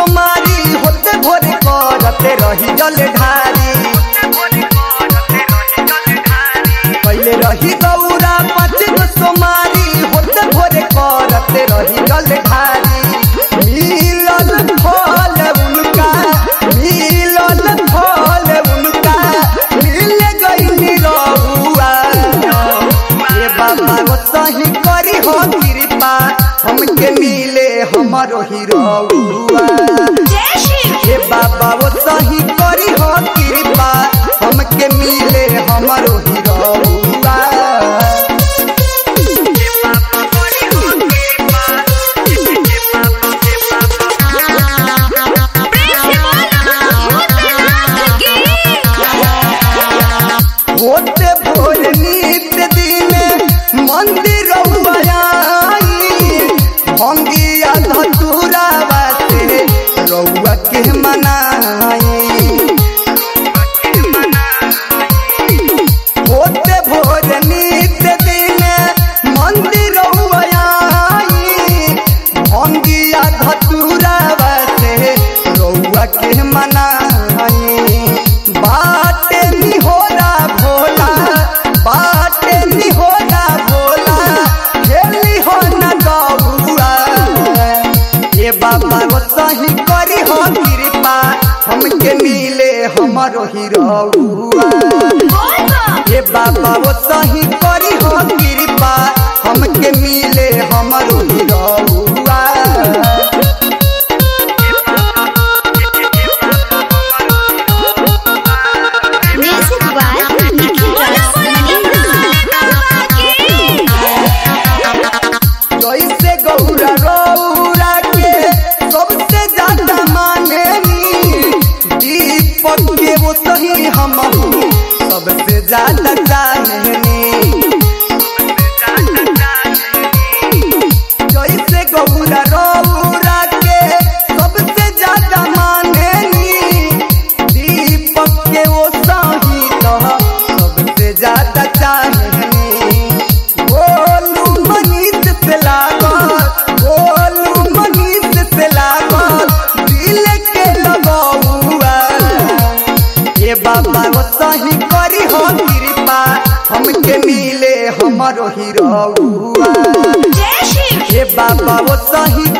सोमारी होते भोरे करते रही जल ढारी पहले रही गौरा 5 गो सोमारी होते भोरे करते रही जल ढारी मिलल फल उनका मिल गई रहुआ ये बाबा वो सही करी हो कृपा हमके मिले हमारो हिरौआ ये बाबा वो सही करी हो कृपा हमके मिले हमारो हिरौआ होते भोर नित्य दिन मंदिर भंगिया धतूरा बाते रउआ के मनाई होते भोर नित्य दिन मंदिर भंगिया धतूरा बाते रउआ के मनाई बाटे निहोरा भोला खेली हो न गौआ ये बाबा वो सही करी हो कृपा हमके मिले हमारो हिरौआ ये बाबा वो सही करी हो कृपा हमके मिले हमारो हिरौआ जैसे गौरा रौरा के सबसे ज्यादा मानेनी दीपक के वो सही हम सबसे ज्यादा चाहेनी जैसे गौरा रौरा के सबसे ज्यादा मानेनी दीपक के वो सही सबसे ज्यादा चाहेनी ये बाबा वो सही करी हो कृपा हमके मिले हमारो हिरौआ ये बाबा वो सही